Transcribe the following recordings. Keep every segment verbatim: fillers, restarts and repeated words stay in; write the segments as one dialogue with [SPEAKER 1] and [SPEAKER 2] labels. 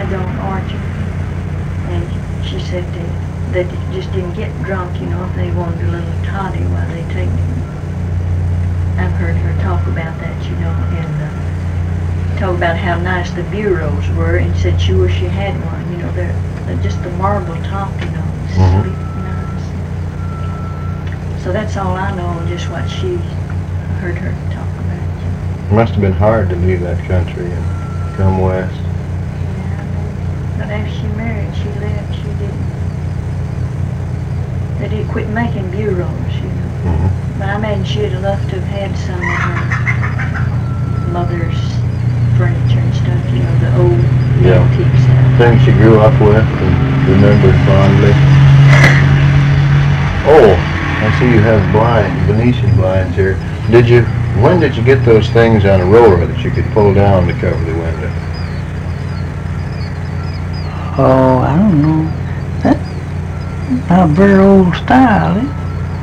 [SPEAKER 1] a dog Archer, and she said they, they just didn't get drunk, you know, if they wanted a little toddy while they take him. I've heard her talk about that, you know, and uh, talk about how nice the bureaus were, and said she wished she had one. You know, they're, they're just the marble top, you know,
[SPEAKER 2] Mhm.
[SPEAKER 1] sleek, nice. So that's all I know, just what she heard her talk about.
[SPEAKER 2] It must have been hard to leave that country and come west.
[SPEAKER 1] Yeah, but after she married, she left. She didn't. They did quit making bureaus, you know.
[SPEAKER 2] Mm-hmm.
[SPEAKER 1] But I imagine she'd have loved to have had some of her mother's furniture and stuff, you know, the old
[SPEAKER 2] Yeah.
[SPEAKER 1] antique stuff.
[SPEAKER 2] Things she grew up with and remembered fondly. Oh, I see you have blind, Venetian blinds here. Did you, when did you get those things on a roller that you could pull down to cover the window?
[SPEAKER 3] Oh, I don't know. That not a very old style, eh?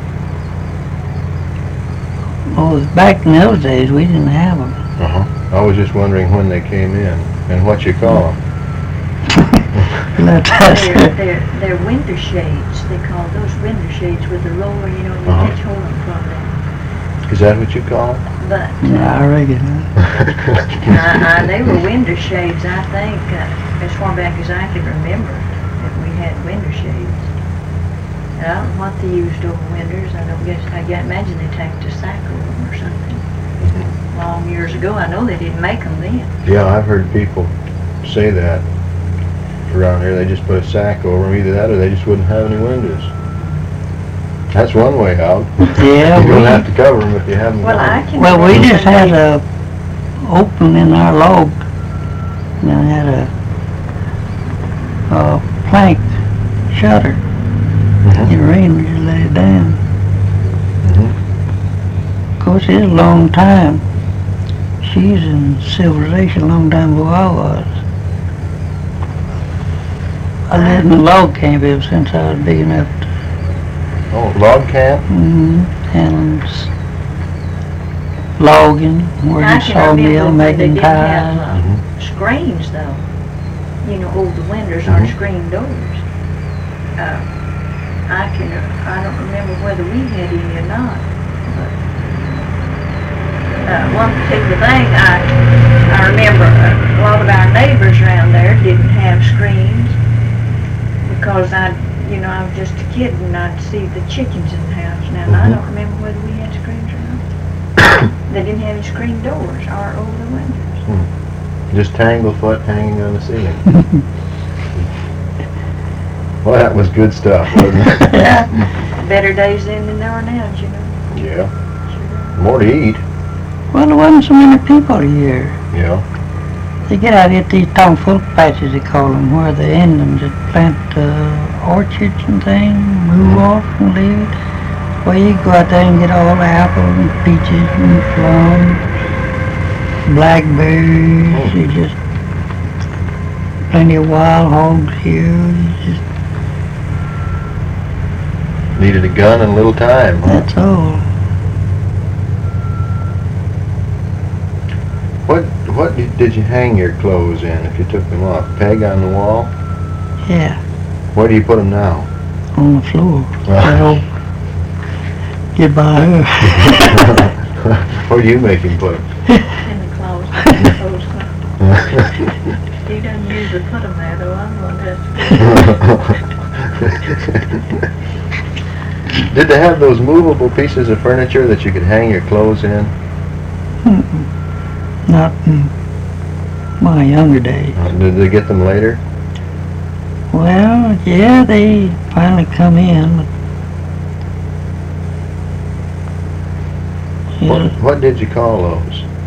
[SPEAKER 3] Oh, back in those days we didn't have them.
[SPEAKER 2] Uh-huh. I was just wondering when they came in and what you call them.
[SPEAKER 3] Let us-
[SPEAKER 1] They're, they're, they're window shades. They call those window shades with a roller, you know, you
[SPEAKER 2] Uh-huh.
[SPEAKER 1] catch hold of them from them.
[SPEAKER 2] Is that what you call them?
[SPEAKER 1] But
[SPEAKER 3] I
[SPEAKER 1] uh,
[SPEAKER 3] reckon. huh?
[SPEAKER 1] I, I, they were window shades, I think, uh, as far back as I can remember, that we had window shades. And I don't know what they used over windows. I don't guess, I can't imagine they tacked a sack over them or something. Long years ago, I know they didn't make them then.
[SPEAKER 2] Yeah, I've heard people say that around here. They just put a sack over them, either that or they just wouldn't have any windows. That's one way out.
[SPEAKER 3] Yeah,
[SPEAKER 2] You don't
[SPEAKER 3] we-
[SPEAKER 2] have to cover them if you have them.
[SPEAKER 1] Well, I
[SPEAKER 2] covered.
[SPEAKER 1] can.
[SPEAKER 3] Well, we
[SPEAKER 1] remember
[SPEAKER 3] just had
[SPEAKER 1] they-
[SPEAKER 3] a opening in our log, and it had a, a plank shutter.
[SPEAKER 2] Mhm.
[SPEAKER 3] In the rain, we just let it down.
[SPEAKER 2] Mhm.
[SPEAKER 3] Of course, it's a long time. She's in civilization a long time before I was. I lived in a log camp ever since I was big enough to
[SPEAKER 2] Oh, log camp?
[SPEAKER 3] mm, and s- logging,
[SPEAKER 1] I
[SPEAKER 3] working
[SPEAKER 1] can
[SPEAKER 3] sawmill,
[SPEAKER 1] remember when they
[SPEAKER 3] making
[SPEAKER 1] didn't have
[SPEAKER 3] ties.
[SPEAKER 1] uh,
[SPEAKER 2] Mhm.
[SPEAKER 1] screens though. You know, over the windows aren't
[SPEAKER 2] Mhm.
[SPEAKER 1] screen doors. Uh, I can, I don't remember whether we had any or not, but uh, one particular thing I, I remember uh, a lot of our neighbors around there didn't have screens because I, you know, I was just a kid and I'd see the chickens in the house now, and I
[SPEAKER 2] Mhm.
[SPEAKER 1] don't remember whether we had screens or not. They didn't have any screen doors or over the windows.
[SPEAKER 2] Just tanglefoot hanging on the ceiling. Well, that was good stuff, wasn't it?
[SPEAKER 3] Yeah.
[SPEAKER 1] Better days then than there are now, you know.
[SPEAKER 2] Yeah.
[SPEAKER 1] Sure.
[SPEAKER 2] More to eat.
[SPEAKER 3] Well, there wasn't so many people here.
[SPEAKER 2] Yeah.
[SPEAKER 3] They get out at these tomfool patches, they call them, where the Indians that plant uh, orchards and things, move
[SPEAKER 2] Mhm.
[SPEAKER 3] off and leave. Well, you go out there and get all the apples and peaches and plums, blackberries,
[SPEAKER 2] Oh.
[SPEAKER 3] you just, plenty of wild hogs here, you just,
[SPEAKER 2] Needed a gun and a little time, huh?
[SPEAKER 3] that's all.
[SPEAKER 2] What what did did you hang your clothes in if you took them off? Peg on the wall?
[SPEAKER 3] Yeah,
[SPEAKER 2] Where do you put them now?
[SPEAKER 3] on the floor.
[SPEAKER 2] Well.
[SPEAKER 3] Well, get by her.
[SPEAKER 2] Where do you make him put them?
[SPEAKER 1] In the closet, in the clothes closet. He doesn't usually put them there, though. I'm one that
[SPEAKER 2] Did they have those movable pieces of furniture that you could hang your clothes in?
[SPEAKER 3] Mm-mm. Not in my younger days.
[SPEAKER 2] Uh, Did they get them later?
[SPEAKER 3] Well, yeah, they finally come in, but
[SPEAKER 2] What,
[SPEAKER 3] yeah,
[SPEAKER 2] what did you call those?